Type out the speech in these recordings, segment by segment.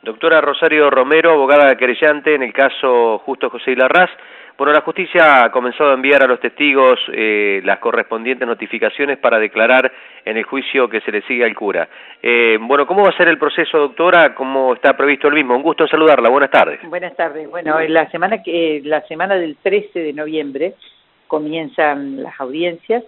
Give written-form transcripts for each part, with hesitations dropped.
Doctora Rosario Romero, abogada querellante en el caso Justo José Larraz. Bueno, la justicia ha comenzado a enviar a los testigos las correspondientes notificaciones para declarar en el juicio que se le sigue al cura. Bueno, ¿cómo va a ser el proceso, doctora? ¿Cómo está previsto el mismo? Un gusto en saludarla. Buenas tardes. Buenas tardes. Bueno, la semana del 13 de noviembre comienzan las audiencias.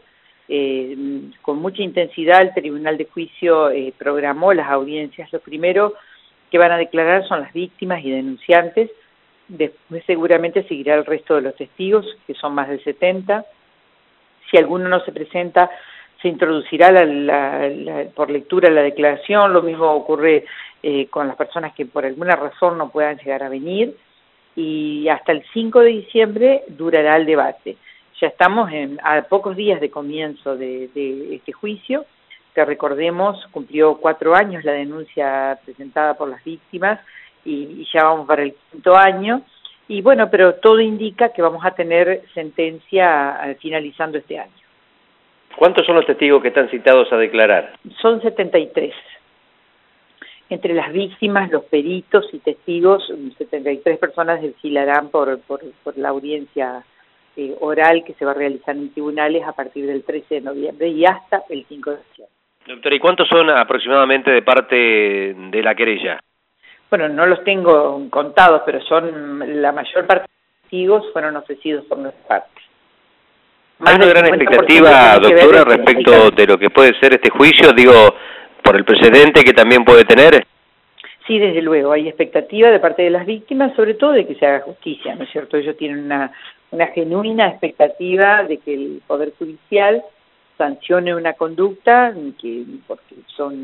Con mucha intensidad el Tribunal de Juicio programó las audiencias. Lo primero que van a declarar son las víctimas y denunciantes. Después seguramente seguirá el resto de los testigos, que son más de 70. Si alguno no se presenta, se introducirá por lectura la declaración. Lo mismo ocurre con las personas que por alguna razón no puedan llegar a venir. Y hasta el 5 de diciembre durará el debate. Ya estamos a pocos días de comienzo de este juicio, que recordemos cumplió 4 años la denuncia presentada por las víctimas y ya vamos para el 5º año. Y bueno, pero todo indica que vamos a tener sentencia finalizando este año. ¿Cuántos son los testigos que están citados a declarar? Son 73. Entre las víctimas, los peritos y testigos, 73 personas desfilarán por la audiencia oral que se va a realizar en tribunales a partir del 13 de noviembre y hasta el 5 de diciembre. Doctora, ¿y cuántos son aproximadamente de parte de la querella? Bueno, no los tengo contados, pero son la mayor parte de los testigos fueron ofrecidos por nuestra parte. ¿Hay una gran expectativa, doctora, respecto de lo que puede ser este juicio, digo, por el precedente que también puede tener? Sí, desde luego, hay expectativa de parte de las víctimas, sobre todo de que se haga justicia, ¿no es cierto? Ellos tienen una genuina expectativa de que el Poder Judicial sancione una conducta porque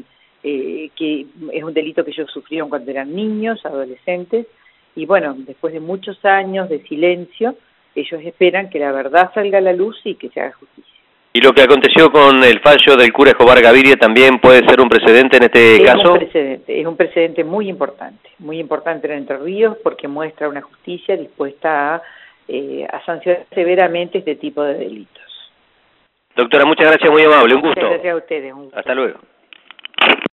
que es un delito que ellos sufrieron cuando eran niños, adolescentes, y bueno, después de muchos años de silencio, ellos esperan que la verdad salga a la luz y que se haga justicia. ¿Y lo que aconteció con el fallo del cura Escobar Gaviria también puede ser un precedente en este caso? Es un precedente muy importante en Entre Ríos, porque muestra una justicia dispuesta a sancionar severamente este tipo de delitos. Doctora, muchas gracias, muy amable, un gusto. Muchas gracias a ustedes. Hasta luego.